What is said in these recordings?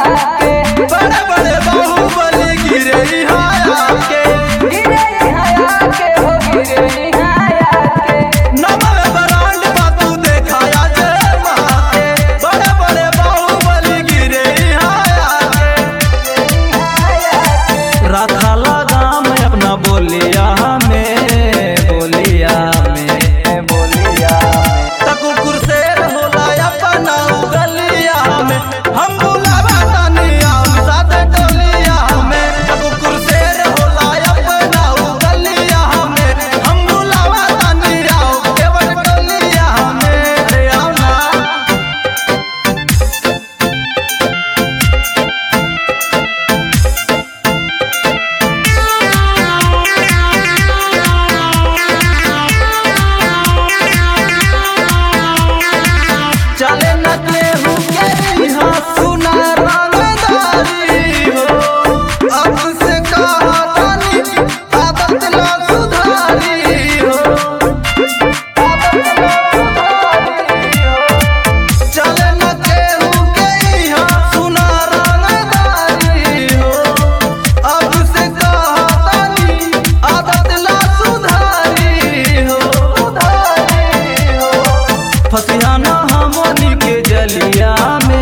के बड़े बड़े बाहुबली गिरे यहाँ के हो गिरे के नमः ब्रांड बातू देखाया जय माँ के बड़े बड़े बाहुबली गिरे यहाँ के रखा लगा मैं अपना बोलिया में कुकुर शेर होला अपना गलिया में हम बुलावा तनिया साथ टोलिया में कुकुर शेर होला अपना गलिया में हम बुलावा तनिया केवल टोलिया में अरे आओ ना चले न केहू के यहाँ सुना रंगदारी हो अब से कहा तानी आदत ला सुधारी हो चले न केहू के यहाँ सुना रंगदारी हो अब से कहा तानी आदत ला सुधारी हो फसियाना हमनी के जलिया में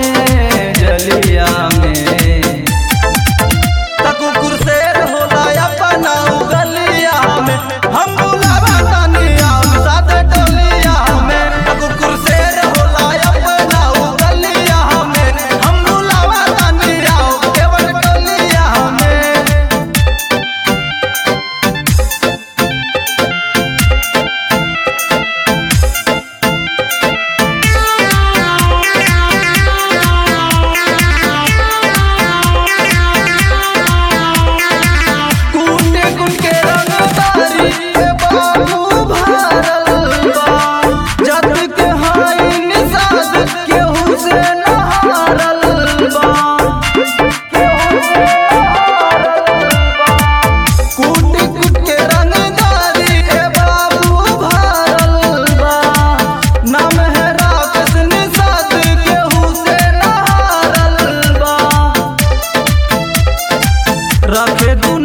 कुकुर शेर होला अपना गलिया में हम बुलावा तनिया साथ टोलिया में कुकुर शेर होला अपना गलिया में हम बुलावा तनिया केवल टोलिया में कूटे कुट के रंगदारी के बाबू भारल बा जत के हाई निषाद केहू से न हारल बा कूटे कुट के रंगदारी के बाबू भारल बा नाम है राकेश निषाद केहू से न हारल बा रखे